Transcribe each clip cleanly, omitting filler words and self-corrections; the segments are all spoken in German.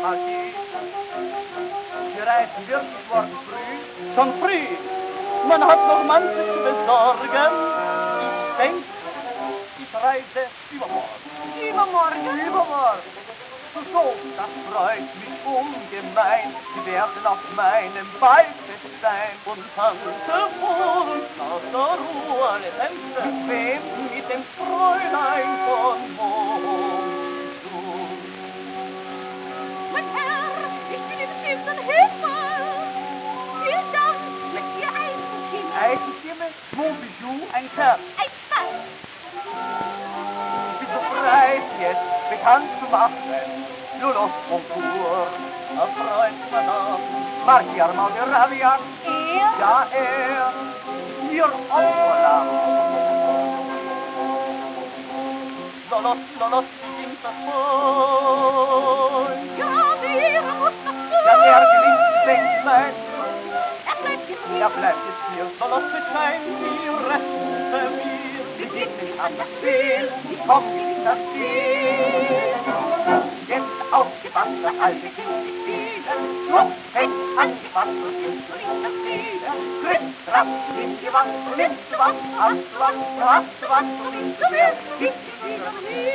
Partie. Wir reisen wirklich morgen früh, schon früh. Man hat noch manches zu besorgen. Ich denk, ich reise übermorgen. Übermorgen? Übermorgen. So, das freut mich ungemein. Sie werden auf meinem Ballfest sein und tanzen vor uns aus der Ruhe alle Tänze. Mit wem? Mit dem Fräulein von Monsum. Mein Herr, ich bin im 7. Himmel. Vielen Dank mit Ihr Eisenstimme. Eisenstimme? Mon bijou, ein Scherz. Ein Spaß. Ich bin so frei jetzt, bekannt zu machen. Nur los, Bonjour, Freund Madame. Marchi Armando Rabia. Ja, mir Opferlamm. Lolos, wie ging das wohl? Ja, der muss noch so. Ja, der gewinnt, denkt mein. Er bleibt jetzt hier. Er bleibt jetzt hier. Lolos, bescheint mir, rette mir. Ich geb mich an das Spiel, ich komm nicht in das Spiel. Jetzt aufgepasst, das alte Kind nicht spielen. Schwupp, fest angepasst und jetzt zu nicht das Spielen. Griff, rapp, nimmst du was, du nimmst du was, hast du was, du hast du was, du nimmst du mehr, gibst du wieder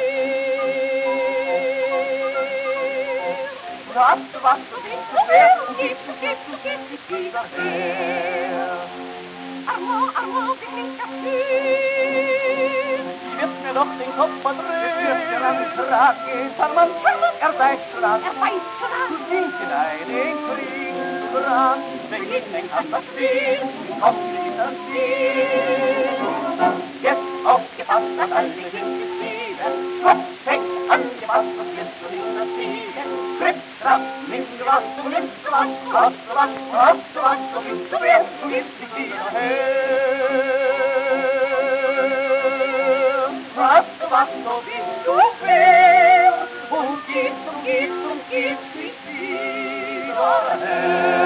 mehr. Du hast du was, du nimmst du mehr, und gibst du wieder mehr. Armand, wie klingt das Spiel? Sie wird mir doch den Kopf verdrehen. Es wird mir an den Kragen gehen, Charmant, er weiß schon an. Er weiß schon an. Du siehst hinein, den Krieg zu dran. Begegnen kann das Spiel, kommt nicht das Ziel. Jetzt aufgepasst, hat alle sind gespielt. Schwupp, fest, angepasst, und jetzt zu nicht das Ziel. Griff, trapp, nimmst du was, du nimmst du was, du hast du was, du hast du was, du gibst du mehr, du gibst dich wieder her. Hast du was, so bist du mehr, und gibst dich wieder her.